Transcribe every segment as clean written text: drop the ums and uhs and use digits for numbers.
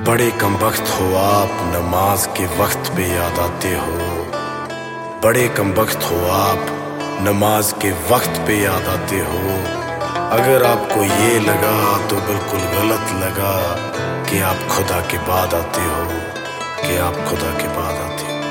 बड़े कमबख्त हो आप, नमाज के वक्त पे याद आते हो। बड़े कमबख्त हो आप, नमाज के वक्त पे याद आते हो। अगर आपको ये लगा तो बिल्कुल गलत लगा कि आप खुदा के बाद आते हो, कि आप खुदा के बाद आते हो।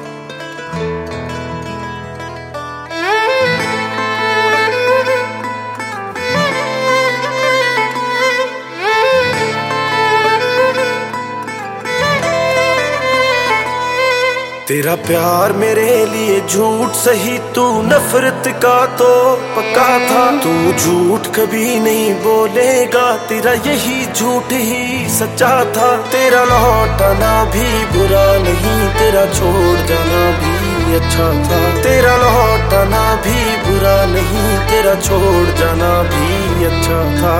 तेरा प्यार मेरे लिए झूठ सही, तू नफरत का तो पक्का था। तू झूठ कभी नहीं बोलेगा, तेरा यही झूठ ही सच्चा था। तेरा लौटाना भी बुरा नहीं, तेरा छोड़ जाना भी अच्छा था। तेरा लौटाना भी बुरा नहीं, तेरा छोड़ जाना भी अच्छा था।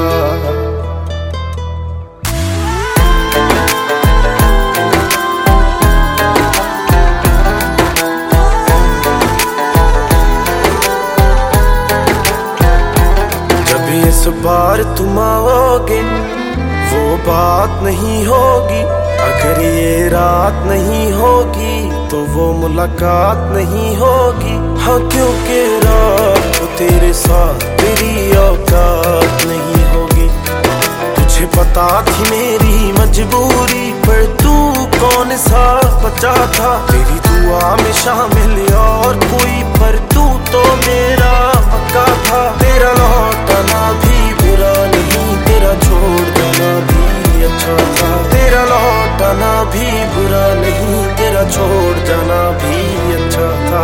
इस बार तुम आओगे वो बात नहीं होगी, अगर ये रात नहीं होगी तो वो मुलाकात नहीं होगी। हाँ क्योंकि रात तो तेरे साथ तेरी औकात नहीं होगी। तुझे पता थी मेरी मजबूरी, पर तू कौन सा बचा था। तेरी दुआ में शामिल और कोई, पर तू तो मेरा पक्का था। तेरा लौटाना भी बुरा नहीं, तेरा छोड़ जाना भी अच्छा था। तेरा लौटाना भी बुरा नहीं, तेरा छोड़ जाना भी अच्छा था।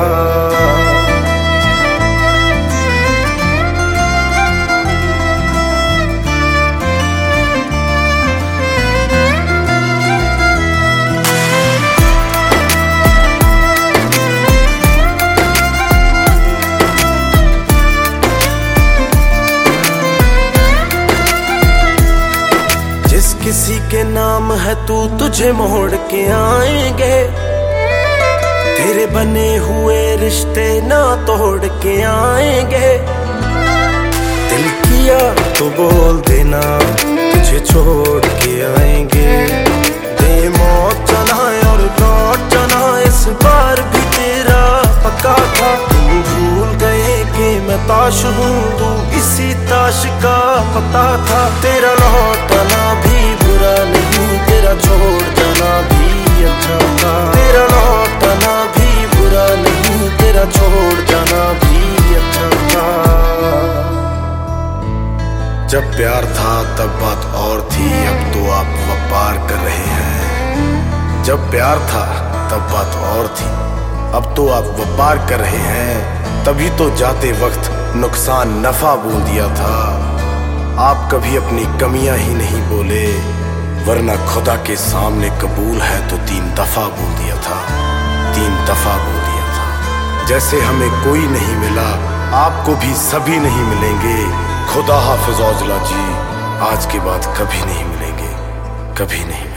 किसी के नाम है तू, तुझे मोड़ के आएंगे। तेरे बने हुए रिश्ते ना तोड़ के आएंगे। दिल किया तो बोल देना, तुझे छोड़ के आएंगे। दे मौत चलाए और लौट जाना, इस बार भी तेरा पक्का था। तुम भूल गए कि मैं ताश हूँ, तू इसी ताश का पता था। तेरा लौटाना भी बुरा नहीं, तेरा छोड़ जाना भी अच्छा था। तेरा लौटाना भी बुरा नहीं, तेरा छोड़ जाना भी अच्छा था। जब प्यार था तब बात और थी, अब तो आप व्यापार कर रहे हैं। जब प्यार था तब बात और थी, अब तो आप व्यापार कर रहे हैं। तभी तो जाते वक्त नुकसान नफा बोल दिया था। आप कभी अपनी कमियां ही नहीं बोले, वरना खुदा के सामने कबूल है तो 3 दफा बोल दिया था। 3 दफा बोल दिया था। जैसे हमें कोई नहीं मिला, आपको भी सभी नहीं मिलेंगे। खुदा हाफिज औजला जी, आज के बाद कभी नहीं मिलेंगे, कभी नहीं।